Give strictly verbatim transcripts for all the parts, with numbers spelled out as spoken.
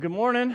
Good morning.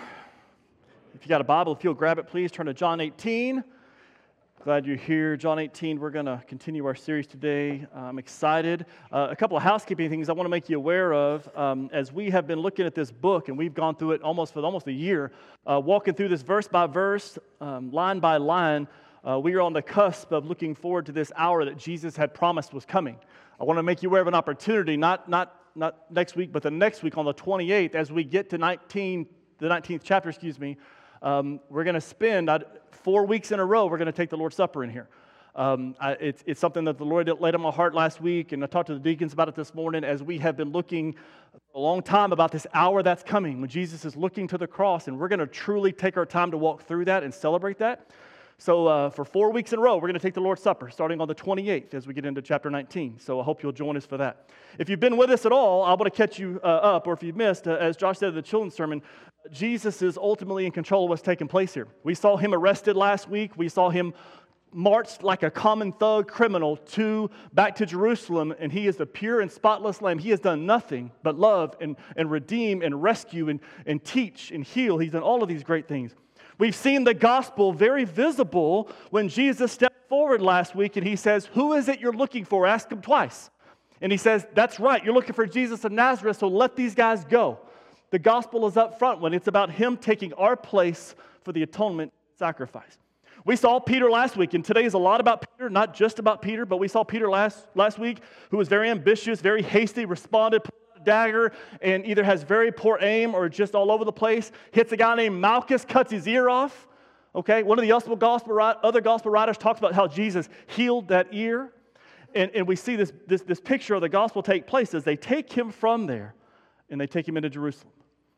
If you got a Bible, if you'll grab it, please turn to John eighteen. Glad you're here. John eighteen, we're going to continue our series today. I'm excited. Uh, a couple of housekeeping things I want to make you aware of. Um, as we have been looking at this book, and we've gone through it almost for almost a year, uh, walking through this verse by verse, um, line by line, uh, we are on the cusp of looking forward to this hour that Jesus had promised was coming. I want to make you aware of an opportunity, not not not next week, but the next week on the twenty-eighth, as we get to nineteen, the nineteenth chapter, excuse me, um, we're going to spend uh, four weeks in a row, we're going to take the Lord's Supper in here. Um, I, it's, it's something that the Lord laid on my heart last week, and I talked to the deacons about it this morning as we have been looking a long time about this hour that's coming when Jesus is looking to the cross, and we're going to truly take our time to walk through that and celebrate that. So uh, for four weeks in a row, we're going to take the Lord's Supper, starting on the twenty-eighth as we get into chapter nineteen. So I hope you'll join us for that. If you've been with us at all, I want to catch you uh, up, or if you've missed, uh, as Josh said in the children's sermon, Jesus is ultimately in control of what's taking place here. We saw him arrested last week. We saw him marched like a common thug criminal to back to Jerusalem, and he is the pure and spotless Lamb. He has done nothing but love and, and redeem and rescue and, and teach and heal. He's done all of these great things. We've seen the gospel very visible when Jesus stepped forward last week and he says, "Who is it you're looking for?" Ask him twice. And he says, "That's right, you're looking for Jesus of Nazareth, so let these guys go." The gospel is up front when it's about him taking our place for the atonement sacrifice. We saw Peter last week, and today is a lot about Peter, not just about Peter, but we saw Peter last, last week, who was very ambitious, very hasty, responded, dagger, and either has very poor aim or just all over the place, hits a guy named Malchus, cuts his ear off. Okay, one of the other gospel, other gospel writers talks about how Jesus healed that ear. And, and we see this, this, this picture of the gospel take place as they take him from there and they take him into Jerusalem.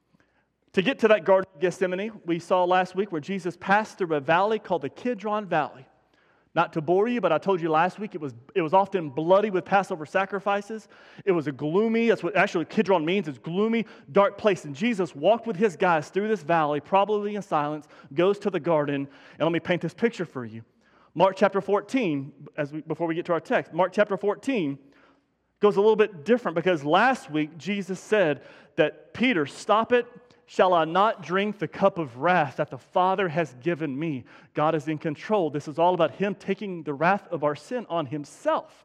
To get to that Garden of Gethsemane, we saw last week where Jesus passed through a valley called the Kidron Valley. Not to bore you, but I told you last week it was it was often bloody with Passover sacrifices. It was a gloomy, that's what actually Kidron means, it's gloomy, dark place. And Jesus walked with his guys through this valley, probably in silence, goes to the garden, and let me paint this picture for you. Mark chapter fourteen, as we, before we get to our text, Mark chapter fourteen goes a little bit different because last week Jesus said that, "Peter, stop it. Shall I not drink the cup of wrath that the Father has given me?" God is in control. This is all about him taking the wrath of our sin on himself.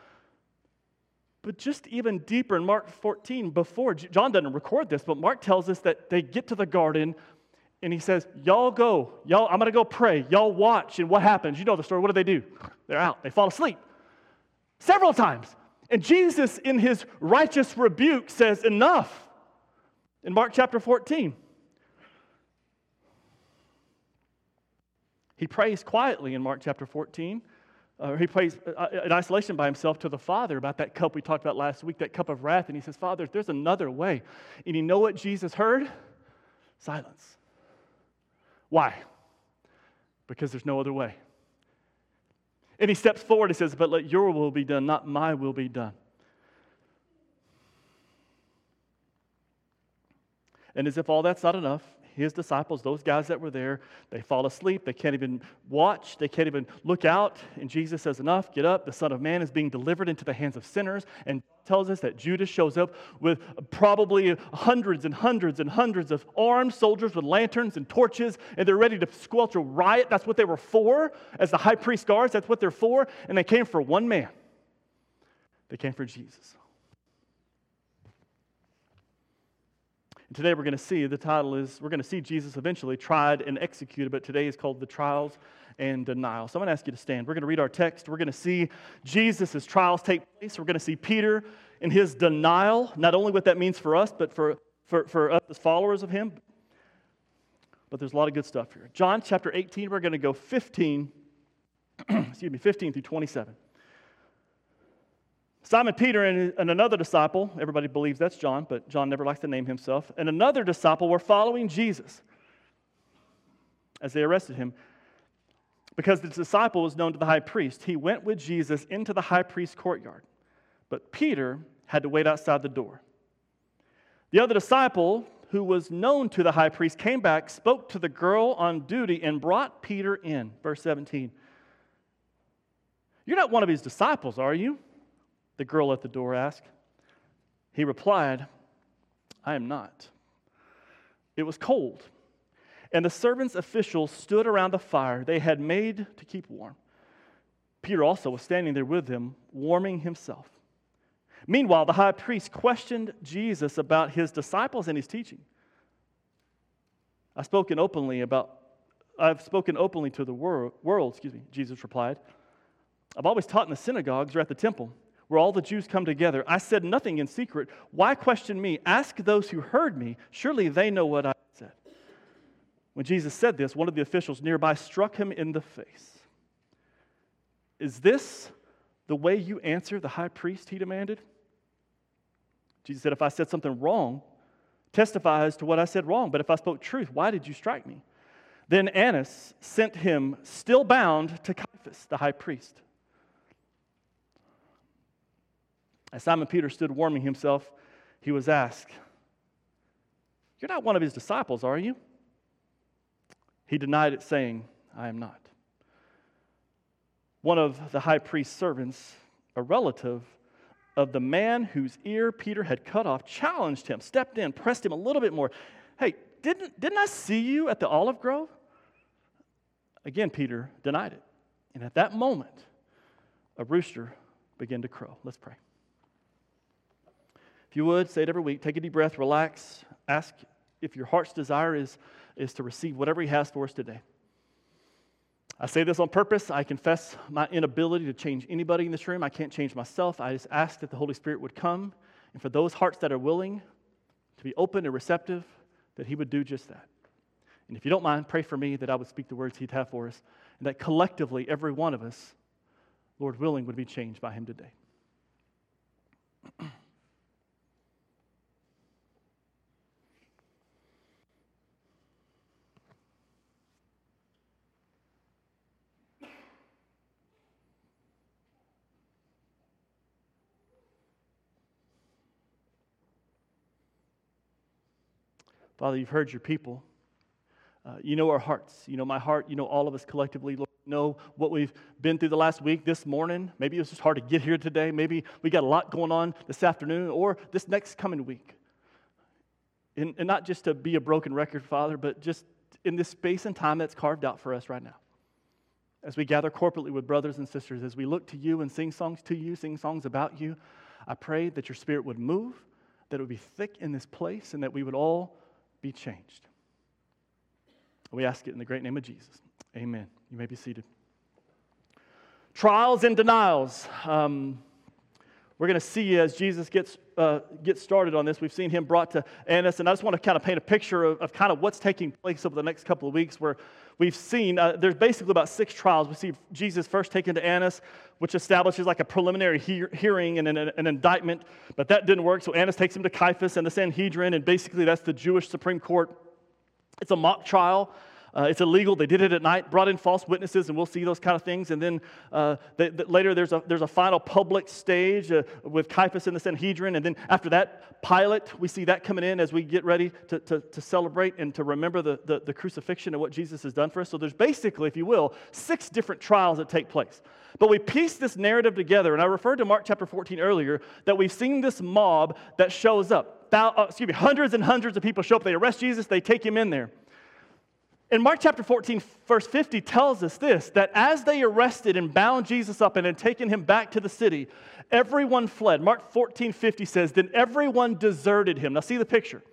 But just even deeper in Mark fourteen, before, John doesn't record this, but Mark tells us that they get to the garden and he says, "Y'all go. Y'all, I'm going to go pray. Y'all watch." And what happens? You know the story. What do they do? They're out. They fall asleep. Several times. And Jesus, in his righteous rebuke, says, "Enough." In Mark chapter fourteen, he prays quietly in Mark chapter fourteen. Uh, he prays uh, in isolation by himself to the Father about that cup we talked about last week, that cup of wrath. And he says, "Father, there's another way." And you know what Jesus heard? Silence. Why? Because there's no other way. And he steps forward and says, "But let your will be done, not my will be done." And as if all that's not enough, his disciples, those guys that were there, they fall asleep. They can't even watch. They can't even look out. And Jesus says, "Enough, get up. The Son of Man is being delivered into the hands of sinners." And tells us that Judas shows up with probably hundreds and hundreds and hundreds of armed soldiers with lanterns and torches, and they're ready to squelch a riot. That's what they were for. As the high priest guards, that's what they're for. And they came for one man. They came for Jesus. Today we're going to see, the title is, we're going to see Jesus eventually tried and executed, but today is called the trials and denial. So I'm going to ask you to stand. We're going to read our text. We're going to see Jesus' trials take place. We're going to see Peter in his denial, not only what that means for us, but for, for, for us as followers of him. But there's a lot of good stuff here. John chapter eighteen, we're going to go fifteen, excuse me, fifteen through twenty-seven. Simon Peter and, and another disciple, everybody believes that's John, but John never likes to name himself, and another disciple were following Jesus as they arrested him. Because the disciple was known to the high priest, he went with Jesus into the high priest's courtyard. But Peter had to wait outside the door. The other disciple, who was known to the high priest, came back, spoke to the girl on duty, and brought Peter in. Verse seventeen. "You're not one of his disciples, are you?" the girl at the door asked. He replied, "I am not." It was cold, and the servants' officials stood around the fire they had made to keep warm. Peter also was standing there with them, warming himself. Meanwhile, the high priest questioned Jesus about his disciples and his teaching. I've spoken openly about, I've spoken openly to the world, world, excuse me, Jesus replied. I've always taught in the synagogues or at the temple, where all the Jews come together. I said nothing in secret. Why question me? Ask those who heard me. Surely they know what I said. When Jesus said this, one of the officials nearby struck him in the face. Is this the way you answer the high priest, he demanded. Jesus said, if I said something wrong, testify as to what I said wrong. But if I spoke truth, why did you strike me? Then Annas sent him, still bound, to Caiaphas, the high priest. As Simon Peter stood warming himself, he was asked, you're not one of his disciples, are you? He denied it, saying, I am not. One of the high priest's servants, a relative of the man whose ear Peter had cut off, challenged him, stepped in, pressed him a little bit more. Hey, didn't, didn't I see you at the olive grove? Again, Peter denied it. And at that moment, a rooster began to crow. Let's pray. If you would, say it every week. Take a deep breath, relax. Ask if your heart's desire is, is to receive whatever he has for us today. I say this on purpose. I confess my inability to change anybody in this room. I can't change myself. I just ask that the Holy Spirit would come, and for those hearts that are willing to be open and receptive, that he would do just that. And if you don't mind, pray for me that I would speak the words he'd have for us, and that collectively, every one of us, Lord willing, would be changed by him today. Father, you've heard your people. Uh, you know our hearts. You know my heart. You know all of us collectively. Lord, you know what we've been through the last week, this morning. Maybe it was just hard to get here today. Maybe we got a lot going on this afternoon or this next coming week. And, and not just to be a broken record, Father, but just in this space and time that's carved out for us right now. As we gather corporately with brothers and sisters, as we look to you and sing songs to you, sing songs about you, I pray that your Spirit would move, that it would be thick in this place, and that we would all be changed. We ask it in the great name of Jesus. Amen. You may be seated. Trials and denials. Um, we're going to see as Jesus gets uh, gets started on this. We've seen him brought to Annas, and I just want to kind of paint a picture of, of kind of what's taking place over the next couple of weeks, where we've seen uh, there's basically about six trials. We see Jesus first taken to Annas, which establishes like a preliminary he- hearing and an, an indictment, but that didn't work. So Annas takes him to Caiaphas and the Sanhedrin, and basically that's the Jewish Supreme Court. It's a mock trial. Uh, it's illegal. They did it at night, brought in false witnesses, and we'll see those kind of things. And then uh, they, they, later there's a there's a final public stage uh, with Caiaphas and the Sanhedrin. And then after that, Pilate, we see that coming in as we get ready to, to, to celebrate and to remember the, the, the crucifixion and what Jesus has done for us. So there's basically, if you will, six different trials that take place. But we piece this narrative together, and I referred to Mark chapter fourteen earlier, that we've seen this mob that shows up. Thou, uh, excuse me, hundreds and hundreds of people show up. They arrest Jesus. They take him in there. And Mark chapter fourteen, verse fifty tells us this, that as they arrested and bound Jesus up and had taken him back to the city, everyone fled. Mark fourteen fifty says, then everyone deserted him. Now see the picture.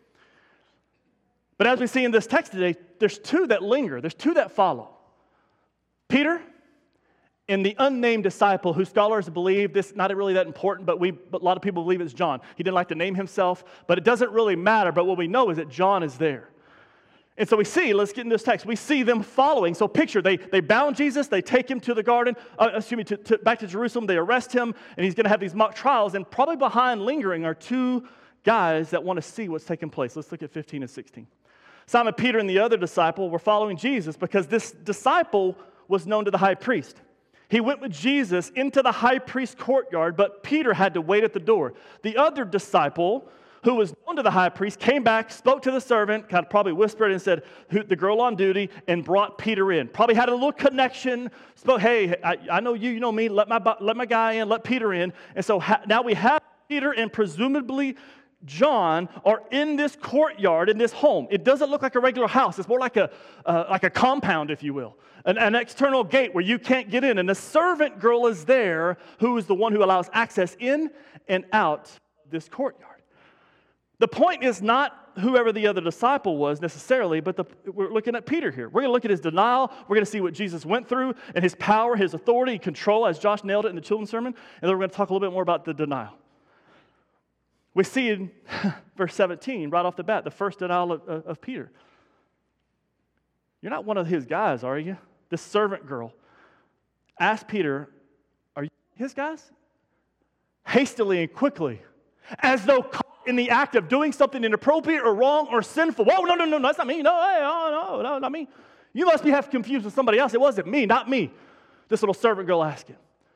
But as we see in this text today, there's two that linger. There's two that follow. Peter and the unnamed disciple, who scholars believe, this not really that important, but we but a lot of people believe it's John. He didn't like to name himself, but it doesn't really matter. But what we know is that John is there. And so we see, let's get in this text, we see them following. So picture, they, they bound Jesus, they take him to the garden, uh, excuse me, to, to, back to Jerusalem, they arrest him, and he's going to have these mock trials, and probably behind lingering are two guys that want to see what's taking place. Let's look at fifteen and sixteen. Simon Peter and the other disciple were following Jesus because this disciple was known to the high priest. He went with Jesus into the high priest's courtyard, but Peter had to wait at the door. The other disciple, who was known to the high priest, came back, spoke to the servant, kind of probably whispered and said, the girl on duty, and brought Peter in. Probably had a little connection, spoke, hey, I, I know you, you know me, let my, let my guy in, let Peter in. And so ha- now we have Peter, and presumably John are in this courtyard, in this home. It doesn't look like a regular house. It's more like a, uh, like a compound, if you will, an, an external gate where you can't get in. And the servant girl is there, who is the one who allows access in and out this courtyard. The point is not whoever the other disciple was necessarily, but the, we're looking at Peter here. We're going to look at his denial. We're going to see what Jesus went through and his power, his authority, control, as Josh nailed it in the children's sermon. And then we're going to talk a little bit more about the denial. We see in verse seventeen, right off the bat, the first denial of, of Peter. You're not one of his guys, are you? This servant girl asked Peter, are you his guys? Hastily and quickly, as though caught in the act of doing something inappropriate or wrong or sinful. Whoa, no, no, no, no, that's not me. No, hey, oh, no, no, not me. You must be half confused with somebody else. It wasn't me, not me. This little servant girl asking.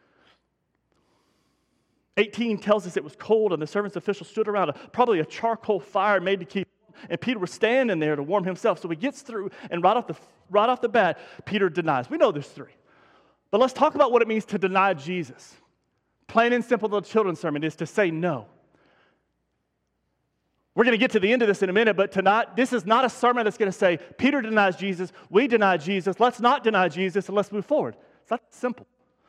eighteen tells us it was cold, and the servant's official stood around a, probably a charcoal fire made to keep warm, and Peter was standing there to warm himself. So he gets through, and right off the right off the bat, Peter denies. We know there's three. But let's talk about what it means to deny Jesus. Plain and simple, the children's sermon is to say no. We're going to get to the end of this in a minute, but tonight, this is not a sermon that's going to say, Peter denies Jesus, we deny Jesus, let's not deny Jesus, and let's move forward. It's not simple.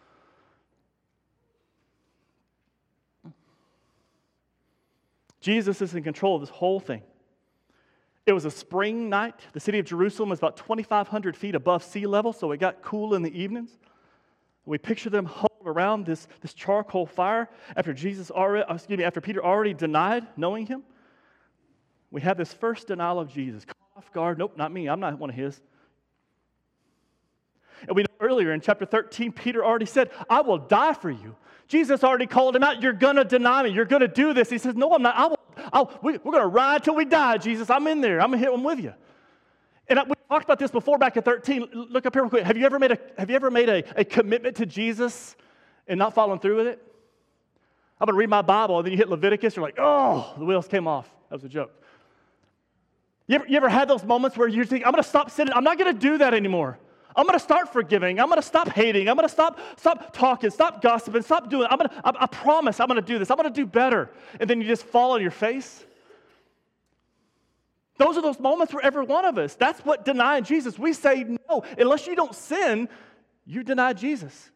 Jesus is in control of this whole thing. It was a spring night. The city of Jerusalem was about twenty-five hundred feet above sea level, so it got cool in the evenings. We picture them huddled around this, this charcoal fire after Jesus already, excuse me, after Peter already denied knowing him. We have this first denial of Jesus. Caught off guard. Nope, not me. I'm not one of his. And we know earlier in chapter thirteen, Peter already said, I will die for you. Jesus already called him out. You're going to deny me. You're going to do this. He says, no, I'm not. I will, I'll, we, we're going to ride till we die, Jesus. I'm in there. I'm going to hit them with you. And we talked about this before back at thirteen. Look up here real quick. Have you ever made a, have you ever made a, a commitment to Jesus and not following through with it? I'm going to read my Bible, and then you hit Leviticus. You're like, oh, the wheels came off. That was a joke. You ever, you ever had those moments where you think, I'm going to stop sinning. I'm not going to do that anymore. I'm going to start forgiving. I'm going to stop hating. I'm going to stop stop talking, stop gossiping, stop doing. I'm going to, I, I promise I'm going to do this. I'm going to do better. And then you just fall on your face. Those are those moments for every one of us. That's what denying Jesus. We say no. Unless you don't sin, you deny Jesus.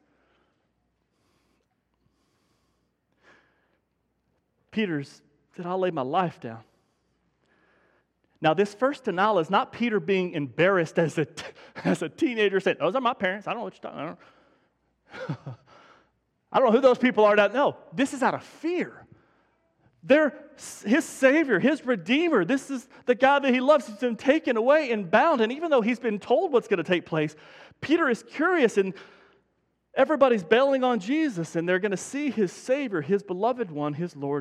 Peter's said, I'll lay my life down. Now, this first denial is not Peter being embarrassed as a, as a teenager saying, those are my parents. I don't know what you're talking about. I don't, I don't know who those people are. No, this is out of fear. They're his Savior, his Redeemer. This is the God that he loves. He's been taken away and bound. And even though he's been told what's going to take place, Peter is curious, and everybody's bailing on Jesus, and they're going to see his Savior, his beloved one, his Lord,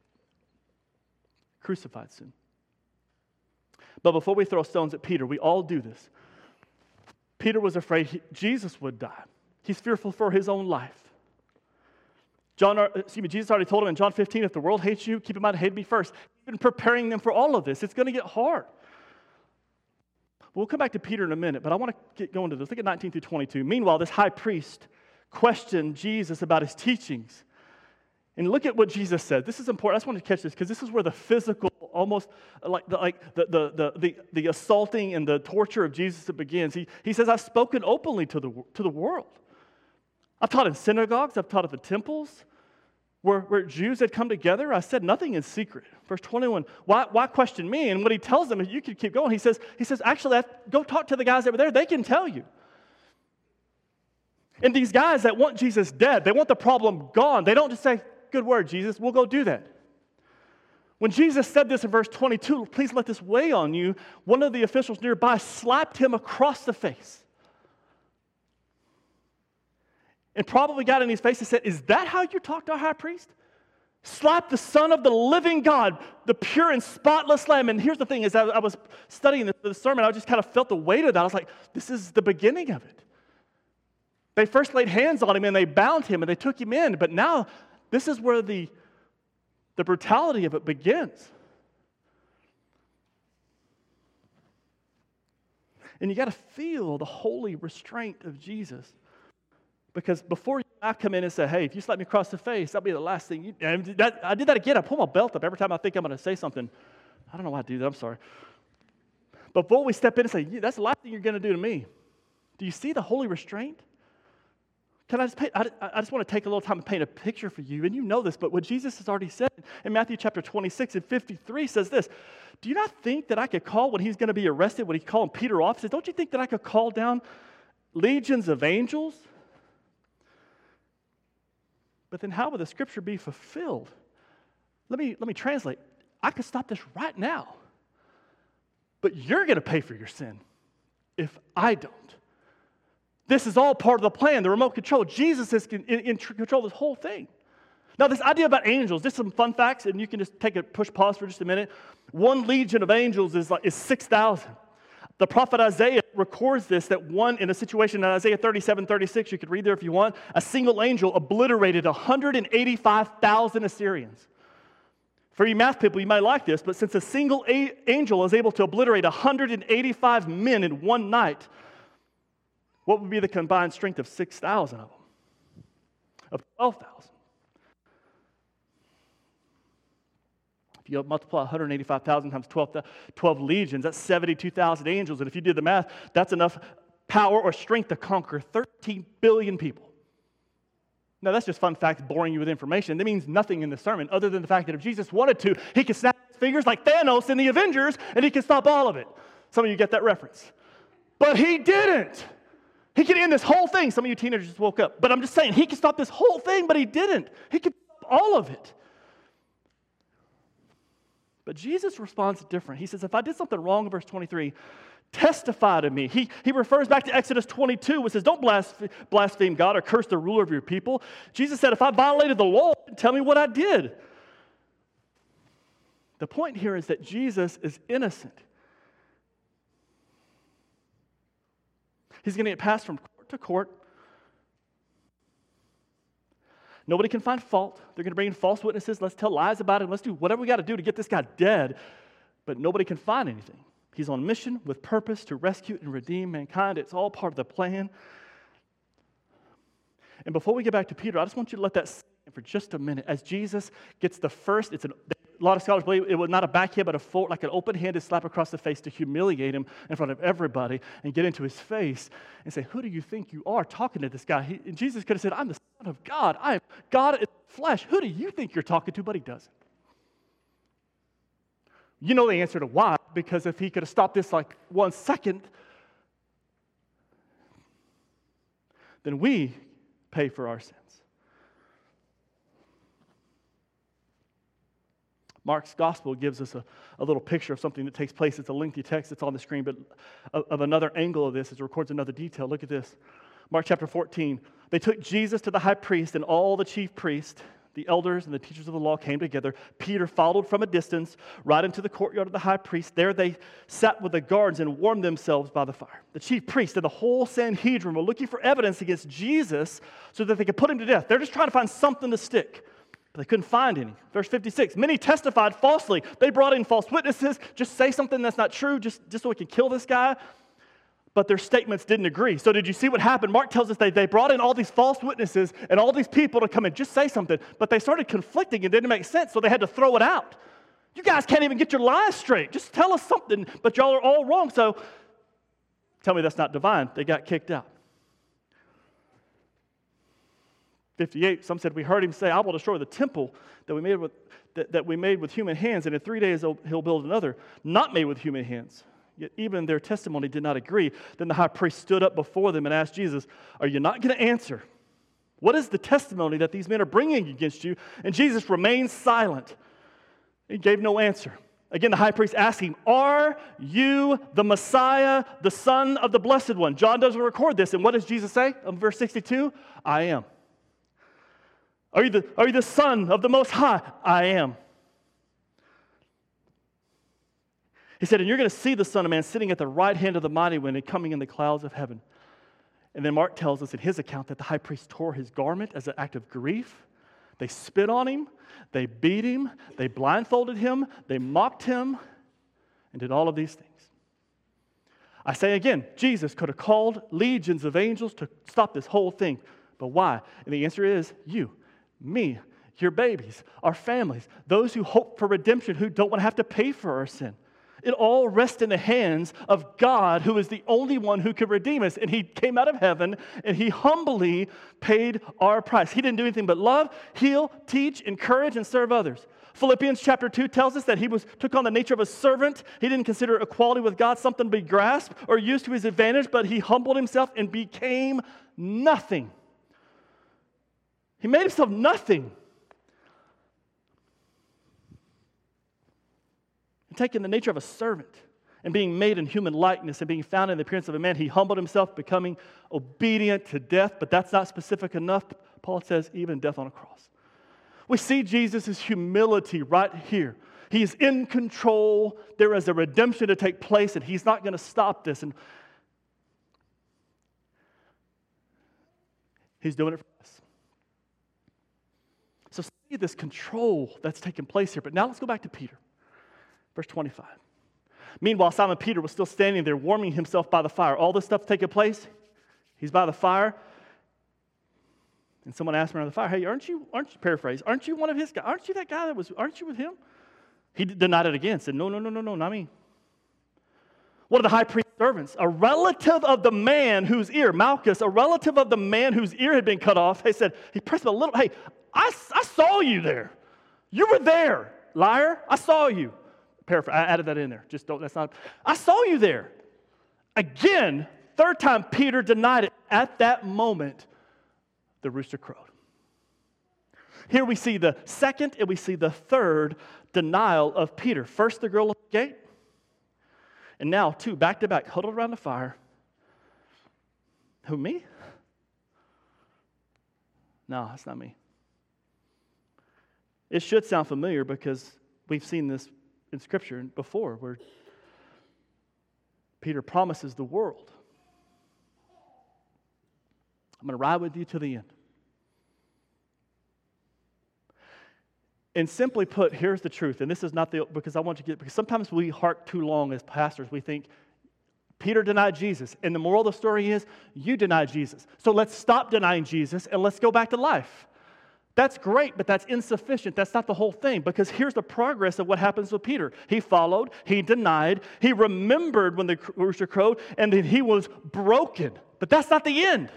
crucified soon. But before we throw stones at Peter, we all do this. Peter was afraid he, Jesus would die. He's fearful for his own life. John, excuse me, Jesus already told him in John fifteen, if the world hates you, keep in mind it hated me first. He's been preparing them for all of this. It's going to get hard. We'll come back to Peter in a minute, but I want to get going to this. Look at nineteen through twenty-two. Meanwhile, this high priest questioned Jesus about his teachings. And look at what Jesus said. This is important. I just want to catch this because this is where the physical, almost like the, like the, the, the, the, the assaulting and the torture of Jesus begins. He, he says, I've spoken openly to the, to the world. I've taught in synagogues. I've taught at the temples where, where Jews had come together. I said nothing in secret. Verse twenty-one, why, why question me? And what he tells them, you can keep going. He says, he says, actually, I, go talk to the guys that were there. They can tell you. And these guys that want Jesus dead, they want the problem gone. They don't just say, good word, Jesus, we'll go do that. When Jesus said this in verse twenty-two, please let this weigh on you, one of the officials nearby slapped him across the face. And probably got in his face and said, is that how you talk to our high priest? Slap the Son of the living God, the pure and spotless Lamb. And here's the thing, as I, I was studying this, this sermon, I just kind of felt the weight of that. I was like, this is the beginning of it. They first laid hands on him and they bound him and they took him in. But now, this is where the, the brutality of it begins. And you got to feel the holy restraint of Jesus. Because before you I come in and say, hey, if you slap me across the face, that'll be the last thing you and that, I did that again. I pull my belt up every time I think I'm going to say something. I don't know why I do that. I'm sorry. But before we step in and say, yeah, that's the last thing you're going to do to me. Do you see the holy restraint? Can I just paint, I, I just want to take a little time and paint a picture for you. And you know this, but what Jesus has already said in Matthew chapter twenty-six and fifty-three says this. Do you not think that I could call when he's going to be arrested, when he's calling Peter off? He says, don't you think that I could call down legions of angels? But then how would the scripture be fulfilled? Let me, let me translate. I could stop this right now. But you're going to pay for your sin if I don't. This is all part of the plan, the remote control. Jesus is in, in, in control of this whole thing. Now, this idea about angels, just some fun facts, and you can just take a push pause for just a minute. One legion of angels is, like, is six thousand. The prophet Isaiah records this, that one, in a situation in Isaiah thirty-seven, thirty-six, you could read there if you want, a single angel obliterated one hundred eighty-five thousand Assyrians. For you math people, you might like this, but since a single a- angel is able to obliterate one hundred eighty-five men in one night, what would be the combined strength of six thousand of them? Of twelve thousand? If you multiply one hundred eighty-five thousand times twelve, twelve legions, that's seventy-two thousand angels. And if you did the math, that's enough power or strength to conquer thirteen billion people. Now, that's just fun facts boring you with information. That means nothing in the sermon other than the fact that if Jesus wanted to, he could snap his fingers like Thanos in the Avengers, and he could stop all of it. Some of you get that reference. But he didn't. He could end this whole thing. Some of you teenagers just woke up. But I'm just saying, he could stop this whole thing, but he didn't. He could stop all of it. But Jesus responds different. He says, if I did something wrong in verse twenty-three, testify to me. He, he refers back to Exodus twenty-two, which says, don't blaspheme, blaspheme God or curse the ruler of your people. Jesus said, if I violated the law, tell me what I did. The point here is that Jesus is innocent. He's going to get passed from court to court. Nobody can find fault. They're going to bring in false witnesses. Let's tell lies about him. Let's do whatever we got to do to get this guy dead. But nobody can find anything. He's on mission with purpose to rescue and redeem mankind. It's all part of the plan. And before we get back to Peter, I just want you to let that sink in for just a minute. As Jesus gets the first, it's an, a lot of scholars believe it was not a backhand, but a full, like an open-handed slap across the face to humiliate him in front of everybody and get into his face and say, who do you think you are talking to this guy? He, and Jesus could have said, I'm the Son of God. I am God in flesh. Who do you think you're talking to? But he doesn't. You know the answer to why, because if he could have stopped this like one second, then we pay for our sins. Mark's gospel gives us a, a little picture of something that takes place. It's a lengthy text. It's on the screen, but of, of another angle of this, it records another detail. Look at this. Mark chapter fourteen. They took Jesus to the high priest, and all the chief priests, the elders, and the teachers of the law came together. Peter followed from a distance right into the courtyard of the high priest. There they sat with the guards and warmed themselves by the fire. The chief priests and the whole Sanhedrin were looking for evidence against Jesus so that they could put him to death. They're just trying to find something to stick. They couldn't find any. Verse fifty-six, many testified falsely. They brought in false witnesses. Just say something that's not true just, just so we can kill this guy. But their statements didn't agree. So did you see what happened? Mark tells us they, they brought in all these false witnesses and all these people to come and just say something. But they started conflicting and didn't make sense, so they had to throw it out. You guys can't even get your lies straight. Just tell us something, but y'all are all wrong. So tell me that's not divine. They got kicked out. fifty-eight, some said, we heard him say, I will destroy the temple that we made with, that, that we made with human hands, and in three days he'll, he'll build another, not made with human hands. Yet even their testimony did not agree. Then the high priest stood up before them and asked Jesus, are you not going to answer? What is the testimony that these men are bringing against you? And Jesus remained silent. He gave no answer. Again, the high priest asked him, are you the Messiah, the Son of the Blessed One? John doesn't record this. And what does Jesus say in verse sixty-two? I am. Are you the, are you the Son of the Most High? I am. He said, and you're going to see the Son of Man sitting at the right hand of the Mighty One and coming in the clouds of heaven. And then Mark tells us in his account that the high priest tore his garment as an act of grief. They spit on him. They beat him. They blindfolded him. They mocked him and did all of these things. I say again, Jesus could have called legions of angels to stop this whole thing, But why? And the answer is you, me, your babies, our families, those who hope for redemption, who don't want to have to pay for our sin. It all rests in the hands of God, who is the only one who could redeem us. And he came out of heaven, and he humbly paid our price. He didn't do anything but love, heal, teach, encourage, and serve others. Philippians chapter two tells us that he was took on the nature of a servant. He didn't consider equality with God something to be grasped or used to his advantage, but he humbled himself and became nothing. He made himself nothing. Taking the nature of a servant and being made in human likeness and being found in the appearance of a man, he humbled himself, becoming obedient to death, but that's not specific enough. Paul says, even death on a cross. We see Jesus' humility right here. He is in control. There is a redemption to take place, and he's not going to stop this. And he's doing it for us. So see this control that's taking place here. But now let's go back to Peter. Verse twenty-five. Meanwhile, Simon Peter was still standing there, warming himself by the fire. All this stuff taking place. He's by the fire. And someone asked him around the fire, hey, aren't you, aren't you, paraphrase, aren't you one of his guys? Aren't you that guy that was, aren't you with him? He denied it again, said, no, no, no, no, no, not me. One of the high priest's servants, a relative of the man whose ear, Malchus, a relative of the man whose ear had been cut off, he said, he pressed him a little, hey, I, I saw you there. You were there, liar. I saw you. Paraphrase, I added that in there. Just don't, that's not, I saw you there. Again, third time Peter denied it. At that moment, the rooster crowed. Here we see the second and we see the third denial of Peter. First, the girl at the gate. And now, two, back to back, huddled around the fire. Who, me? No, that's not me. It should sound familiar because we've seen this in Scripture before, where Peter promises the world, I'm going to ride with you to the end. And simply put, here's the truth, and this is not the, because I want you to get, because sometimes we hark too long as pastors. We think, Peter denied Jesus, and the moral of the story is, you denied Jesus. So let's stop denying Jesus, and let's go back to life. That's great, but that's insufficient. That's not the whole thing, because here's the progress of what happens with Peter. He followed, he denied, he remembered when the rooster crowed, and then he was broken. But that's not the end.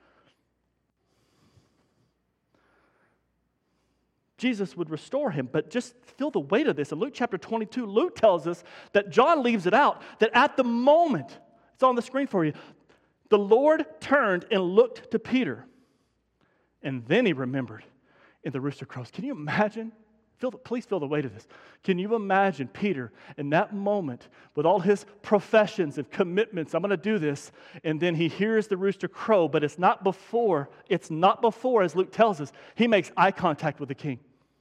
Jesus would restore him, but just feel the weight of this. In Luke chapter twenty-two, Luke tells us that John leaves it out, that at the moment, it's on the screen for you, the Lord turned and looked to Peter, and then he remembered. In the rooster crows. Can you imagine? Feel the, please feel the weight of this. Can you imagine Peter in that moment with all his professions and commitments? I'm going to do this. And then he hears the rooster crow, but it's not before, it's not before, as Luke tells us, he makes eye contact with the king.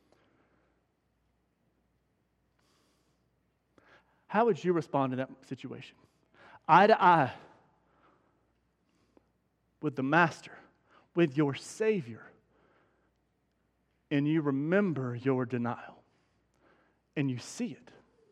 How would you respond in that situation? Eye to eye with the master, with your Savior. And you remember your denial, and you see it.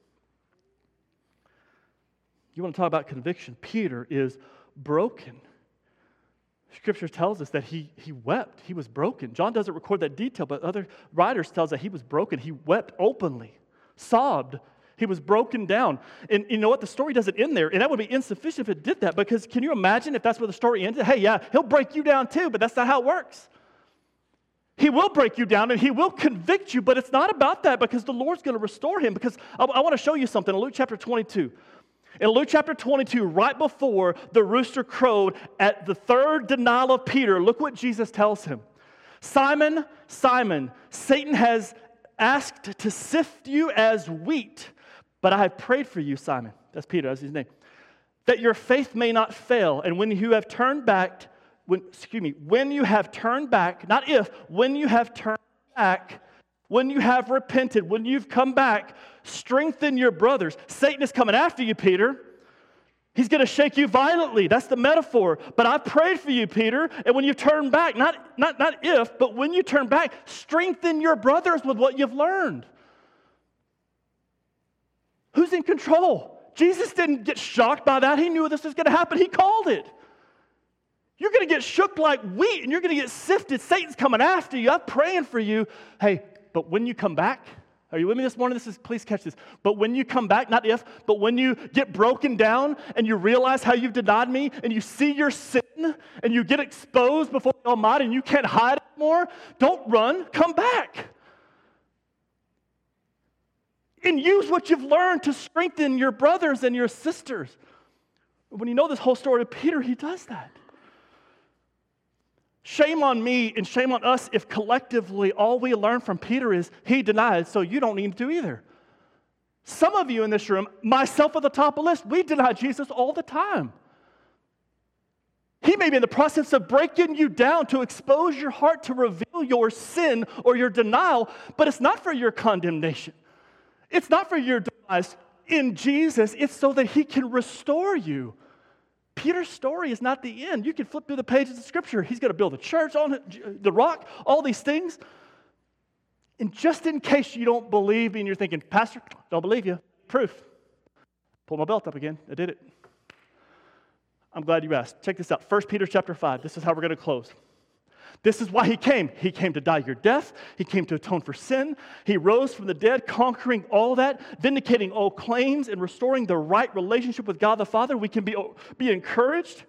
You want to talk about conviction? Peter is broken. Scripture tells us that he, he wept. He was broken. John doesn't record that detail, but other writers tell us that he was broken. He wept openly, sobbed. He was broken down. And you know what? The story doesn't end there, and that would be insufficient if it did that, because can you imagine if that's where the story ended? Hey, yeah, he'll break you down too, but that's not how it works. He will break you down and he will convict you, but it's not about that, because the Lord's going to restore him. Because I, I want to show you something in Luke chapter twenty-two. In Luke chapter twenty-two, right before the rooster crowed at the third denial of Peter, look what Jesus tells him. Simon, Simon, Satan has asked to sift you as wheat, but I have prayed for you, Simon. That's Peter, that's his name. That your faith may not fail, and when you have turned back, When, excuse me, when you have turned back, not if, when you have turned back, when you have repented, when you've come back, strengthen your brothers. Satan is coming after you, Peter. He's going to shake you violently. That's the metaphor. But I prayed for you, Peter, and when you turn back, not, not, not if, but when you turn back, strengthen your brothers with what you've learned. Who's in control? Jesus didn't get shocked by that. He knew this was going to happen. He called it. You're going to get shook like wheat, and you're going to get sifted. Satan's coming after you. I'm praying for you. Hey, but when you come back, are you with me this morning? This is, please catch this. But when you come back, not if, but when you get broken down and you realize how you've denied me and you see your sin and you get exposed before the Almighty and you can't hide anymore, don't run, come back. And use what you've learned to strengthen your brothers and your sisters. When you know this whole story of Peter, he does that. Shame on me and shame on us if collectively all we learn from Peter is he denied, so you don't need to either. Some of you in this room, myself at the top of the list, we deny Jesus all the time. He may be in the process of breaking you down to expose your heart to reveal your sin or your denial, but it's not for your condemnation. It's not for your demise in Jesus. It's so that he can restore you. Peter's story is not the end. You can flip through the pages of Scripture. He's going to build a church on the rock, all these things. And just in case you don't believe me and you're thinking, Pastor, don't believe you. Proof. Pull my belt up again. I did it. I'm glad you asked. Check this out. First Peter chapter five. This is how we're going to close. This is why he came. He came to die your death. He came to atone for sin. He rose from the dead, conquering all that, vindicating all claims, and restoring the right relationship with God the Father. We can be, be encouraged.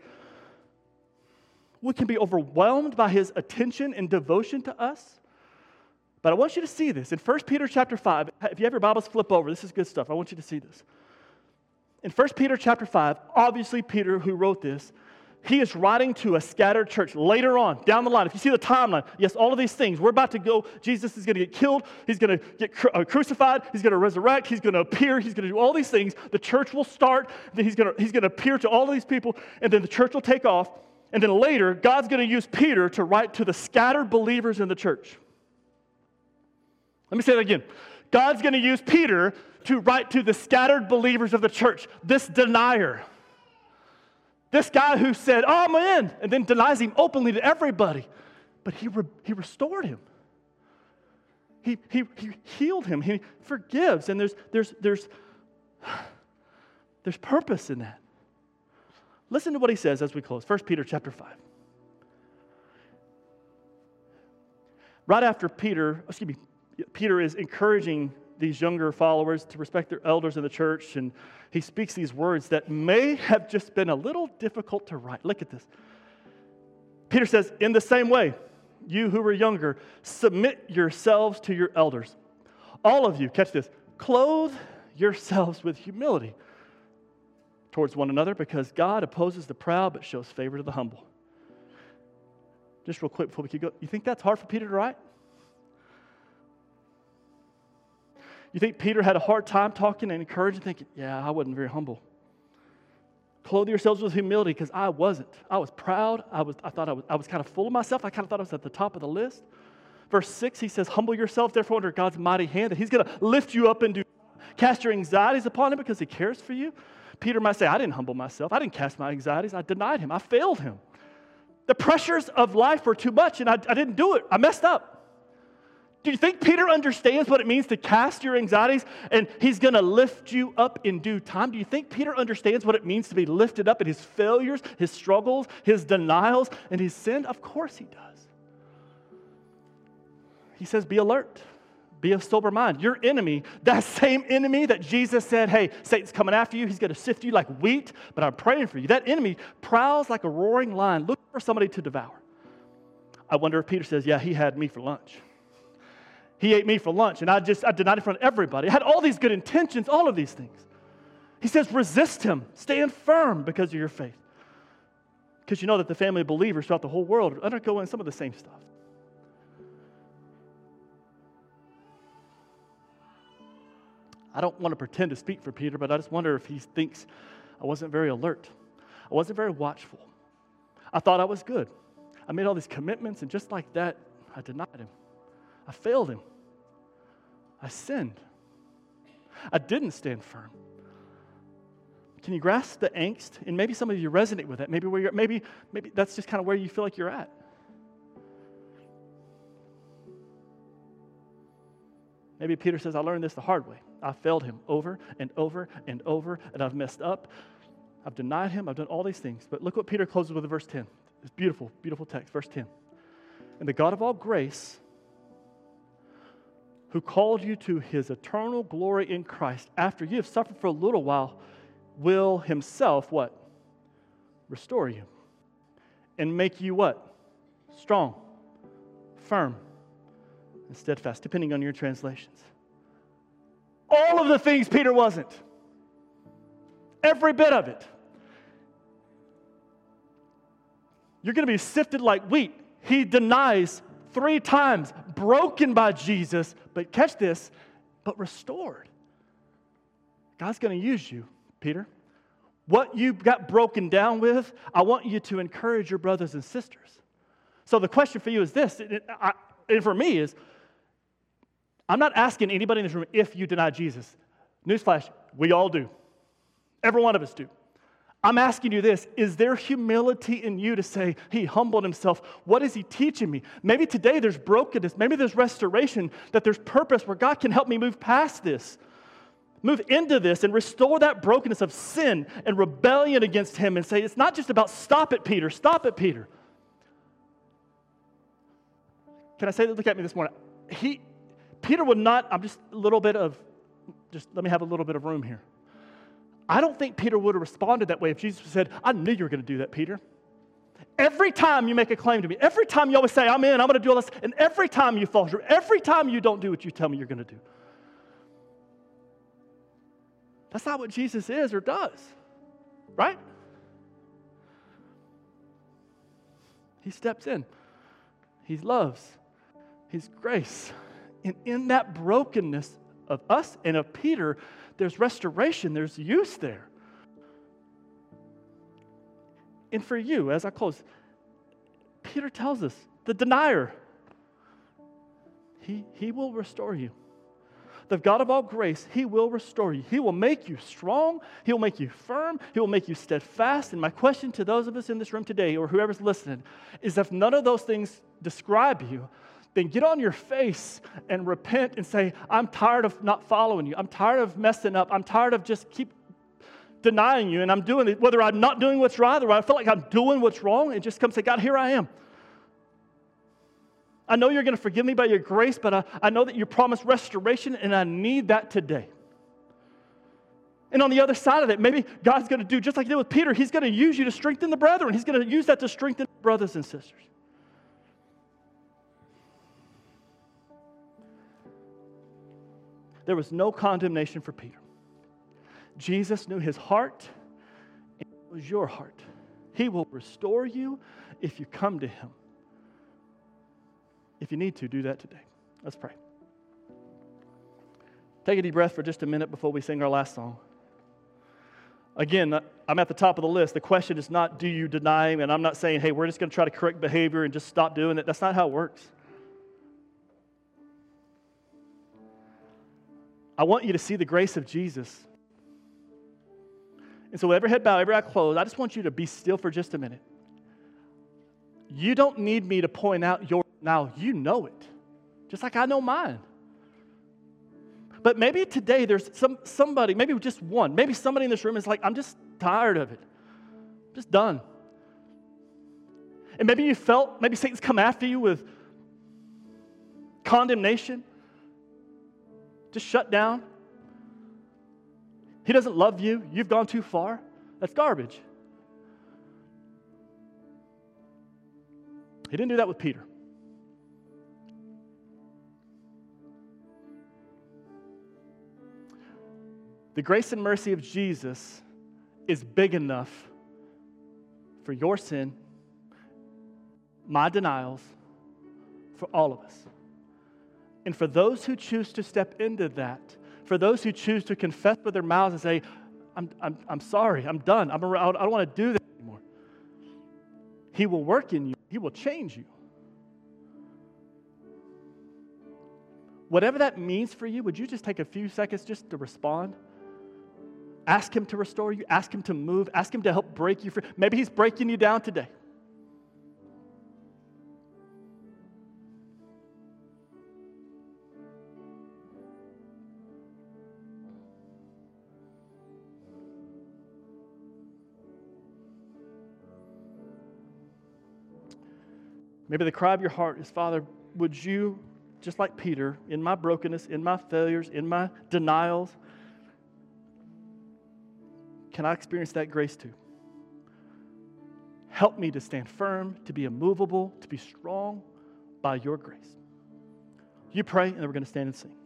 We can be overwhelmed by his attention and devotion to us. But I want you to see this. In First Peter chapter five, if you have your Bibles, flip over. This is good stuff. I want you to see this. In First Peter chapter five, obviously Peter, who wrote this, he is writing to a scattered church later on, down the line. If you see the timeline, yes, all of these things. We're about to go. Jesus is going to get killed. He's going to get cru- uh, crucified. He's going to resurrect. He's going to appear. He's going to do all these things. The church will start. Then he's going to, he's going to appear to all of these people, and then the church will take off. And then later, God's going to use Peter to write to the scattered believers in the church. Let me say that again. God's going to use Peter to write to the scattered believers of the church, this denier. This guy who said, oh, I'm in, and then denies him openly to everybody. But he, re- he restored him. He, he, he healed him. He forgives. And there's, there's, there's, there's purpose in that. Listen to what he says as we close. First Peter chapter five. Right after Peter, excuse me, Peter is encouraging these younger followers to respect their elders in the church, and he speaks these words that may have just been a little difficult to write. Look at this. Peter says, in the same way, you who are younger, submit yourselves to your elders. All of you, catch this, clothe yourselves with humility towards one another, because God opposes the proud but shows favor to the humble. Just real quick before we keep going, you think that's hard for Peter to write? You think Peter had a hard time talking and encouraging, thinking, yeah, I wasn't very humble. Clothe yourselves with humility, because I wasn't. I was proud. I was. I thought I was, I was kind of full of myself. I kind of thought I was at the top of the list. Verse six, he says, humble yourself, therefore, under God's mighty hand, that he's going to lift you up and do, cast your anxieties upon him because he cares for you. Peter might say, I didn't humble myself. I didn't cast my anxieties. I denied him. I failed him. The pressures of life were too much, and I, I didn't do it. I messed up. Do you think Peter understands what it means to cast your anxieties and he's going to lift you up in due time? Do you think Peter understands what it means to be lifted up in his failures, his struggles, his denials, and his sin? Of course he does. He says, be alert. Be of sober mind. Your enemy, that same enemy that Jesus said, hey, Satan's coming after you. He's going to sift you like wheat, but I'm praying for you. That enemy prowls like a roaring lion, looking for somebody to devour. I wonder if Peter says, yeah, he had me for lunch. He ate me for lunch, and I just I denied it in front of everybody. I had all these good intentions, all of these things. He says, resist him. Stand firm because of your faith. Because you know that the family of believers throughout the whole world are undergoing some of the same stuff. I don't want to pretend to speak for Peter, but I just wonder if he thinks I wasn't very alert. I wasn't very watchful. I thought I was good. I made all these commitments, and just like that, I denied him. I failed him. I sinned. I didn't stand firm. Can you grasp the angst? And maybe some of you resonate with that. Maybe where you're, maybe, maybe that's just kind of where you feel like you're at. Maybe Peter says, I learned this the hard way. I failed him over and over and over, and I've messed up. I've denied him. I've done all these things. But look what Peter closes with in verse ten. It's beautiful, beautiful text, verse ten. And the God of all grace, who called you to his eternal glory in Christ, after you have suffered for a little while, will himself, what? Restore you. And make you what? Strong, firm, and steadfast, depending on your translations. All of the things Peter wasn't. Every bit of it. You're going to be sifted like wheat. He denies three times, broken by Jesus, but catch this, but restored. God's going to use you, Peter. What you got broken down with, I want you to encourage your brothers and sisters. So the question for you is this, and for me is, I'm not asking anybody in this room if you deny Jesus. Newsflash, we all do. Every one of us do. I'm asking you this, is there humility in you to say, he humbled himself, what is he teaching me? Maybe today there's brokenness, maybe there's restoration, that there's purpose where God can help me move past this. Move into this and restore that brokenness of sin and rebellion against him and say, it's not just about stop it, Peter, stop it, Peter. Can I say that? Look at me this morning. He, Peter would not, I'm just a little bit of, just let me have a little bit of room here. I don't think Peter would have responded that way if Jesus said, I knew you were going to do that, Peter. Every time you make a claim to me, every time you always say, I'm in, I'm going to do all this, and every time you fall through, every time you don't do what you tell me you're going to do. That's not what Jesus is or does, right? He steps in. He loves. He's grace. And in that brokenness of us and of Peter, there's restoration, there's use there. And for you, as I close, Peter tells us, the denier, he, he will restore you. The God of all grace, he will restore you. He will make you strong. He will make you firm. He will make you steadfast. And my question to those of us in this room today, or whoever's listening, is if none of those things describe you, then get on your face and repent and say, I'm tired of not following you. I'm tired of messing up. I'm tired of just keep denying you. And I'm doing it, whether I'm not doing what's right or I feel like I'm doing what's wrong, and just come say, God, here I am. I know you're going to forgive me by your grace, but I, I know that you promised restoration, and I need that today. And on the other side of it, maybe God's going to do just like he did with Peter. He's going to use you to strengthen the brethren. He's going to use that to strengthen brothers and sisters. There was no condemnation for Peter. Jesus knew his heart, and it was your heart. He will restore you if you come to him. If you need to, do that today. Let's pray. Take a deep breath for just a minute before we sing our last song. Again, I'm at the top of the list. The question is not, do you deny him? And I'm not saying, hey, we're just going to try to correct behavior and just stop doing it. That's not how it works. I want you to see the grace of Jesus. And so every head bowed, every eye closed, I just want you to be still for just a minute. You don't need me to point out your now. You know it, just like I know mine. But maybe today there's some somebody, maybe just one, maybe somebody in this room is like, I'm just tired of it. I'm just done. And maybe you felt, maybe Satan's come after you with condemnation. Just shut down. He doesn't love you. You've gone too far. That's garbage. He didn't do that with Peter. The grace and mercy of Jesus is big enough for your sin, my denials, for all of us. And for those who choose to step into that, for those who choose to confess with their mouths and say, I'm, I'm, I'm sorry, I'm done, I'm, I don't want to do this anymore. He will work in you. He will change you. Whatever that means for you, would you just take a few seconds just to respond? Ask him to restore you. Ask him to move. Ask him to help break you free. Maybe he's breaking you down today. Maybe the cry of your heart is, Father, would you, just like Peter, in my brokenness, in my failures, in my denials, can I experience that grace too? Help me to stand firm, to be immovable, to be strong by your grace. You pray, and then we're going to stand and sing.